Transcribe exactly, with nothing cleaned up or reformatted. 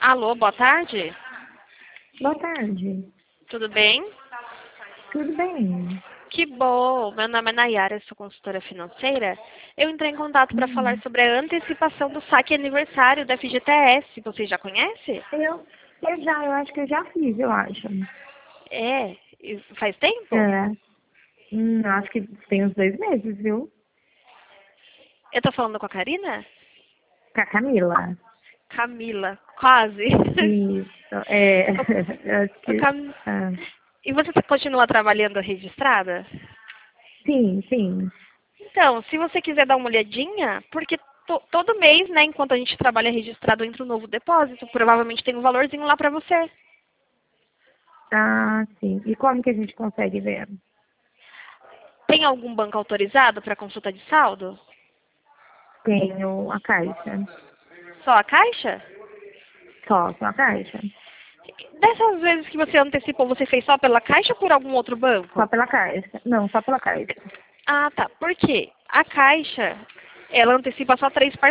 Alô, boa tarde. Boa tarde. Tudo bem? Tudo bem? Que bom. Meu nome é Nayara, eu sou consultora financeira. Eu entrei em contato para falar Hum. sobre a antecipação do saque aniversário da F G T S. Você já conhece? Eu, eu já, eu acho que eu já fiz, eu acho. É. E faz tempo? É. Hum, acho que tem uns dois meses, viu? Eu tô falando com a Karina? Com a Camila. Camila. Quase. Isso. É. Eu acho Ô, que. Cam... Ah. E você continua trabalhando registrada? Sim, sim. Então, se você quiser dar uma olhadinha, porque to- todo mês, né, enquanto a gente trabalha registrado, entra um novo depósito, provavelmente tem um valorzinho lá pra você. Ah, sim. E como que a gente consegue ver? Tem algum banco autorizado para consulta de saldo? Tenho a caixa. Só a Caixa? Só, só a caixa. Dessas vezes que você antecipou, você fez só pela Caixa ou por algum outro Só banco? pela caixa. Não, só pela caixa. Ah, tá. Por quê? A Caixa, ela antecipa só três